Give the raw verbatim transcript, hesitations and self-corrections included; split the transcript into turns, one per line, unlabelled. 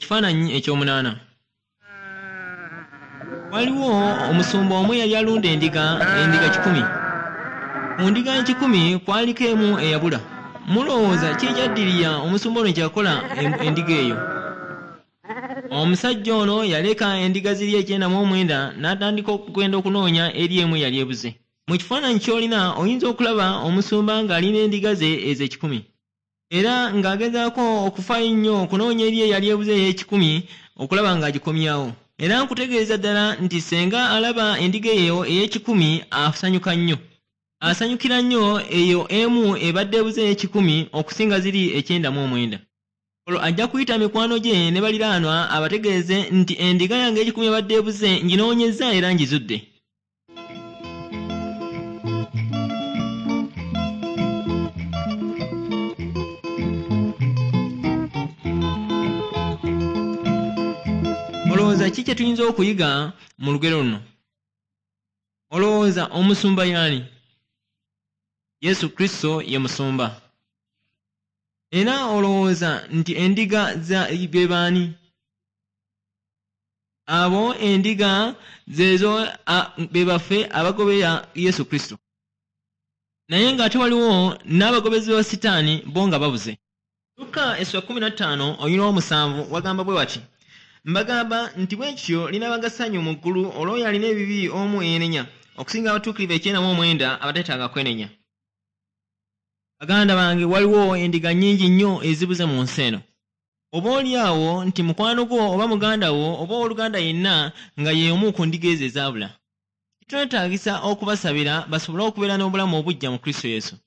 Ekifaananyi ekyomunaana. Waliwo omusumba omu yali alunda endiga endiga kikumi. Mu ndiga ekikumi kwaliko emu eyabula. Mulowooza ki ekyaddirira omusumba ono kyakola endiga eyo? Omusajja ono yaleka endiga ziri ekyenda mu omwenda n'atandika okugenda okunoonya eri emu eyali ebuze. Mu kifaananyi ky'olina oyinza okulaba omusumba ng'alina endiga ze ez'ekikumi era ng'agezaako okufaayo ennyo okunoonya eri eyali ebuze ey'ekikumi okulaba ng'agikomyawo. Era nkutegeeza ddala nti senga alaba endiga eyo ey'ekikumi asanyuka nnyo. Asanyukira nnyo eyo emu ebadde ebuze ey'ekikumi okusinga ziri ekyenda mu omwenda. Olwo ajja kuyita mikwano gye ne baliraanwa abategeeze nti endiga yange ekikumi ebadde ebuze nginoonyezza era ngizudde. Olowooza ki kye tuyinza okuyiga mu lugero luno? Olowooza omusumba y'ani? Yesu Kristo ye musumba. Era olowooza nti endiga za be baani? Abo endiga zeezo be baffe abagobera Yesu Kristo. Naye ng'ate waliwo n'abagobezi ba Sitaani bo nga babuze. Luka essula kkumi na ttaano oyina omusanvu wagamba bwe wati: mbagamba nti bwe kityo linaabaga ssanyu mu ggulu olw'oyo alina ebibi omu eyenenya okusinga abatuukirivu ekyenda mu omwenda abateetaaga kwenenya. Baganda bange, waliwo endiga nnyingi nnyo ezibuze mu nsi eno. Oba oli awo nti mukwano gwo oba muganda wo oba owooluganda yenna nga ye omu ku ndiga ezo ezaabula. Kitwetaagisa okubasabira basobole okubeera n'obulamu obuggya mu Kristo Yesu.